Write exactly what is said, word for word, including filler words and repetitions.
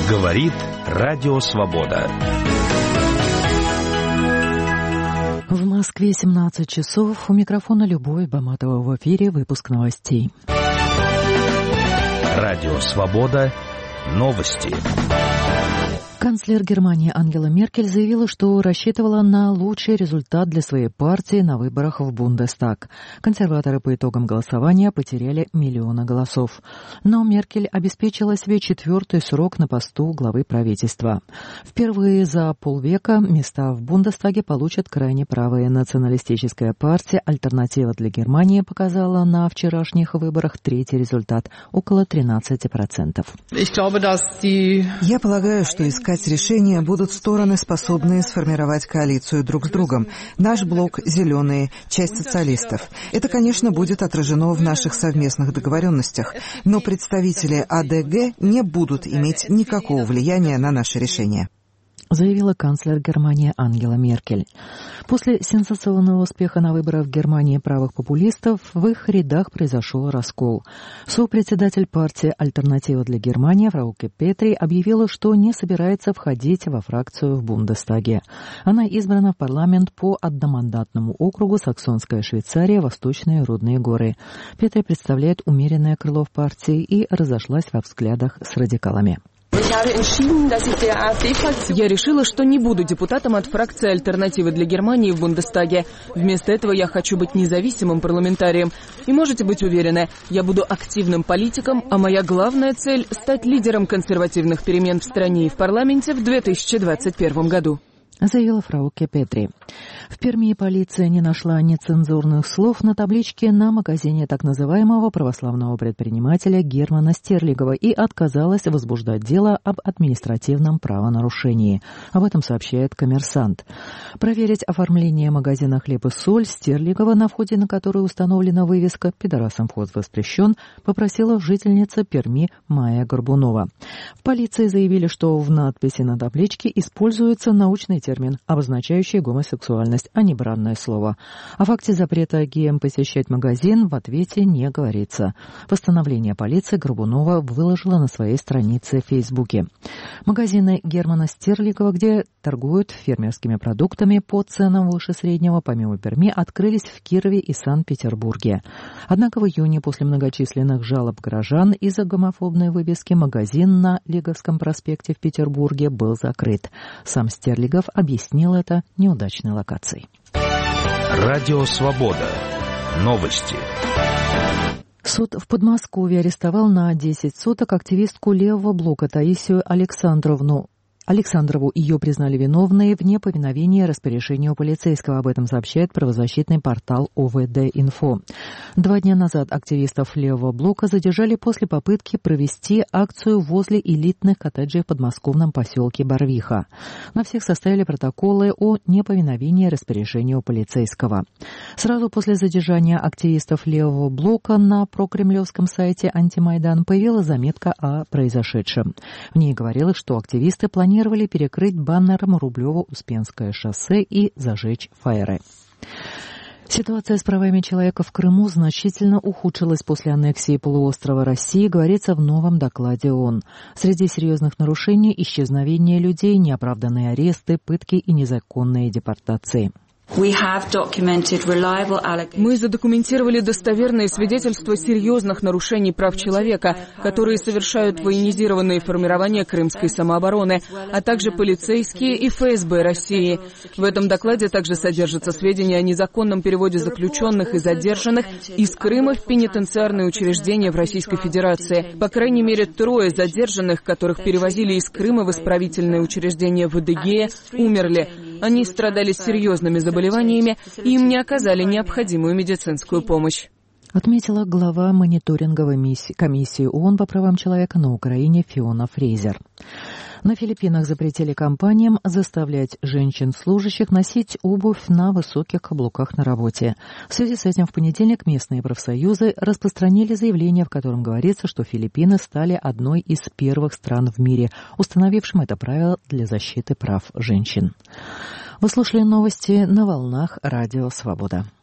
Говорит Радио Свобода. В Москве семнадцать часов. У микрофона Любовь Баматова. В эфире выпуск новостей. Радио Свобода. Новости. Канцлер Германии Ангела Меркель заявила, что рассчитывала на лучший результат для своей партии на выборах в Бундестаг. Консерваторы по итогам голосования потеряли миллионы голосов. Но Меркель обеспечила себе четвертый срок на посту главы правительства. Впервые за полвека места в Бундестаге получат крайне правая националистическая партия. Альтернатива для Германии показала на вчерашних выборах третий результат – около тринадцать процентов. Я полагаю, что искать решения будут стороны, способные сформировать коалицию друг с другом. Наш блок «Зеленые», часть социалистов. Это, конечно, будет отражено в наших совместных договоренностях, но представители А Д Г не будут иметь никакого влияния на наши решения, заявила канцлер Германии Ангела Меркель. После сенсационного успеха на выборах в Германии правых популистов в их рядах произошел раскол. Сопредседатель партии «Альтернатива для Германии» Фрауке Петри объявила, что не собирается входить во фракцию в Бундестаге. Она избрана в парламент по одномандатному округу Саксонская Швейцария, Восточные Рудные горы. Петри представляет умеренное крыло в партии и разошлась во взглядах с радикалами. Я решила, что не буду депутатом от фракции «Альтернативы для Германии» в Бундестаге. Вместо этого я хочу быть независимым парламентарием. И можете быть уверены, я буду активным политиком, а моя главная цель – стать лидером консервативных перемен в стране и в парламенте в две тысячи двадцать первом году. Заявила Фрауке Петри. В Перми полиция не нашла нецензурных слов на табличке на магазине так называемого православного предпринимателя Германа Стерлигова и отказалась возбуждать дело об административном правонарушении. Об этом сообщает «Коммерсант». Проверить оформление магазина «Хлеб и соль» Стерлигова, на входе на который установлена вывеска «Пидорасам вход воспрещен», попросила жительница Перми Майя Горбунова. В полиции заявили, что в надписи на табличке используется научный термин, обозначающий гомосексуальность, а не бранное слово. О факте запрета геям посещать магазин в ответе не говорится. Постановление полиции Горбунова выложила на своей странице в Фейсбуке. Магазины Германа Стерлигова, где торгуют фермерскими продуктами по ценам выше среднего, помимо Перми, открылись в Кирове и Санкт-Петербурге. Однако в июне после многочисленных жалоб горожан из-за гомофобной вывески магазин на Лиговском проспекте в Петербурге был закрыт. Сам Стерлигов объяснил это неудачной локацией. Радио Свобода. Новости. Суд в Подмосковье арестовал на десять суток активистку левого блока Таисию Александровну. Александрову ее признали виновной в неповиновении распоряжению полицейского. Об этом сообщает правозащитный портал О В Д Инфо. Два дня назад активистов левого блока задержали после попытки провести акцию возле элитных коттеджей в подмосковном поселке Барвиха. На всех составили протоколы о неповиновении распоряжению полицейского. Сразу после задержания активистов левого блока на прокремлевском сайте «Антимайдан» появилась заметка о произошедшем. В ней говорилось, что активисты планировали перекрыть баннером Рублево-Успенское шоссе и зажечь фаеры. Ситуация с правами человека в Крыму значительно ухудшилась после аннексии полуострова России, говорится в новом докладе ООН. Среди серьезных нарушений – исчезновение людей, неоправданные аресты, пытки и незаконные депортации. Мы задокументировали достоверные свидетельства серьезных нарушений прав человека, которые совершают военизированные формирования крымской самообороны, а также полицейские и Эф Эс Бэ России. В этом докладе также содержатся сведения о незаконном переводе заключенных и задержанных из Крыма в пенитенциарные учреждения в Российской Федерации. По крайней мере, трое задержанных, которых перевозили из Крыма в исправительные учреждения в Адыгее, умерли. Они страдали серьезными заболеваниями, и им не оказали необходимую медицинскую помощь. Отметила глава мониторинговой комиссии ООН по правам человека на Украине Фиона Фрейзер. На Филиппинах запретили компаниям заставлять женщин-служащих носить обувь на высоких каблуках на работе. В связи с этим в понедельник местные профсоюзы распространили заявление, в котором говорится, что Филиппины стали одной из первых стран в мире, установившим это правило для защиты прав женщин. Вы слушали новости на волнах Радио Свобода.